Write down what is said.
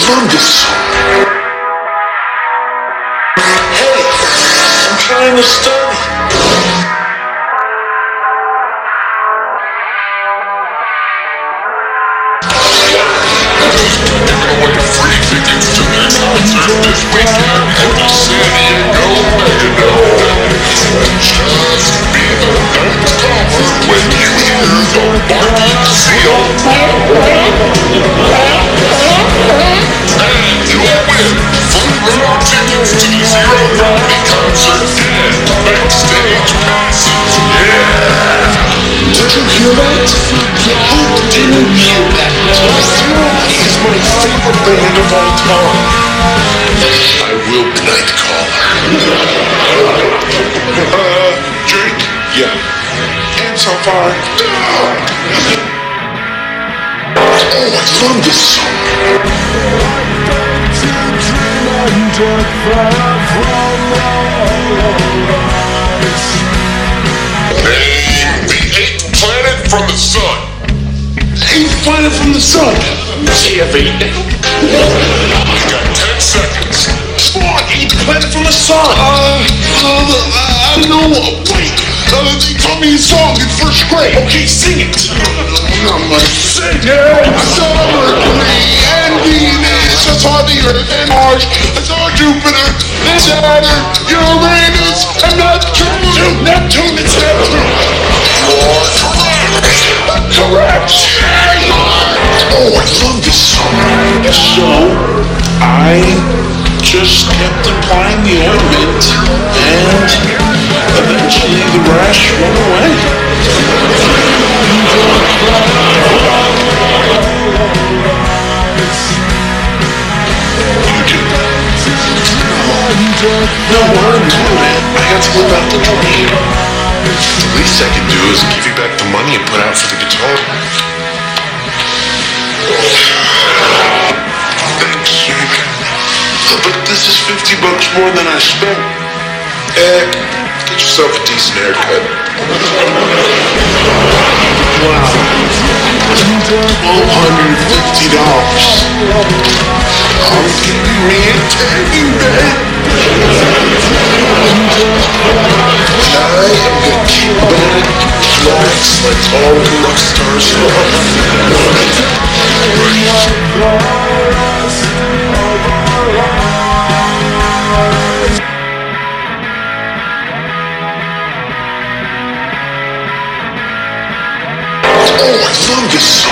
love this song. Hey, I'm trying to study. Giving away free tickets to this concert this weekend at the San Diego Megadome. Just be the next caller when you hear the barking seal. And you'll win front row tickets to the Zero Gravity concert and backstage passes. Yeah! Did you hear that? Who didn't hear that? He's my favorite band of all time. I will blank call her. Jake? Yeah. And so far. Oh, I love this song. Name the 8th planet from the sun. 8th planet from the sun. CF8. You got 10 seconds. Come on, 8th planet from the sun. I don't know. Wait. They taught me a song in first grade. Okay, sing it. I'm not sing it. I saw Mercury and Venus. I saw the Earth and Mars. I saw Jupiter and Saturn, Uranus and Neptune. Neptune, it's Neptune. You're correct. Correct. Oh, I love this song. So, I just kept applying the ointment, and eventually the rash went away. You do? No, I'm doing it. I got to live out the dream. The least I can do is give you back the money you put out for the guitar. Thanks, Jake. But this is $50 more than I spent. Get yourself a decent haircut. Wow. $1,250. I'm giving me a tanning bed. I am gonna keep wearing flats like all the rock stars Oh, I love this song.